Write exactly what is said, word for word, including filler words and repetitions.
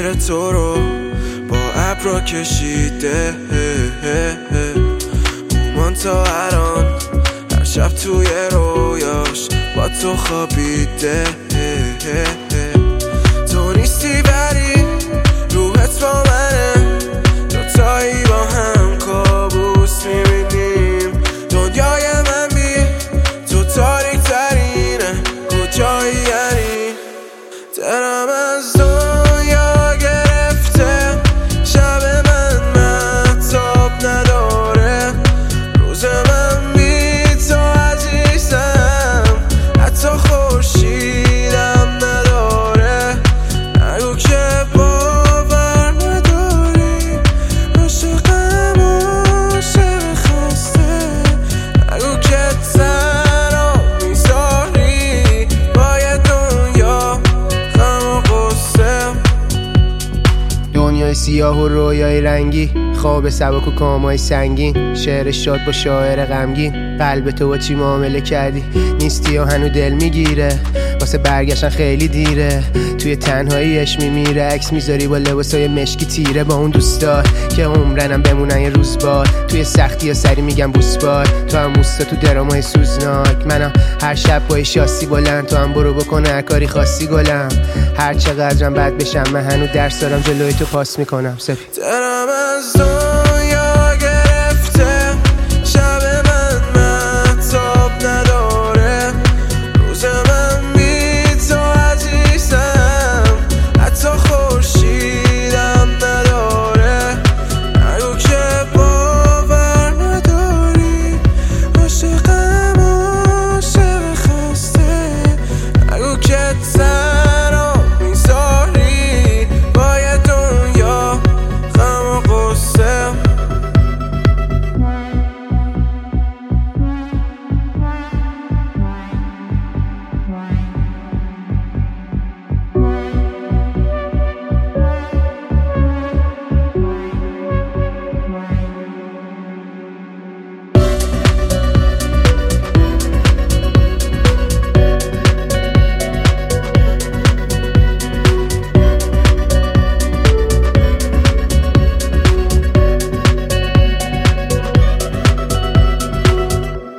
خاطر تو رو با ابرا کشیده، اومان تا الان هر شب توی رویاش با تو خوابیده. تو نیستی ولی روحت با منه، دوتایی با هم کابوس میبینیم. دنیای من بی تو تاریک ترینه، کجایی یعنی؟ دلم از دنیا گرفته، شب من مهتاب نداره، روز من بی تو عزیزم حتی خورشیدم نداره. نگو که باور نداری عاشقم عاشق خسته، نگو که تنها میذاری باید دنیا غم و غصه. دنیای سیاه و رویای رنگی، خواب سبک و کامای سنگین، شعر شاد با شاعر غمگین. قلب تو با چی معامله کردی؟ نیستی و هنو دل میگیره، واسه برگشتن خیلی دیره. توی تنهاییش میمیره، عکس میذاری با لباسای مشکی تیره، با اون دوستار که عمرنم بمونن یه روز بار. توی سختی ها سری میگم بوسبار، تو هم موستا تو درامای سوزناک. منم هر شب با شاسی بلند، تو هم برو بکنه هر کاری خاصی گلم. هر چقدرم بد بشم من هنو درس دارم جلوی تو پاس میکنم سپی. دلم از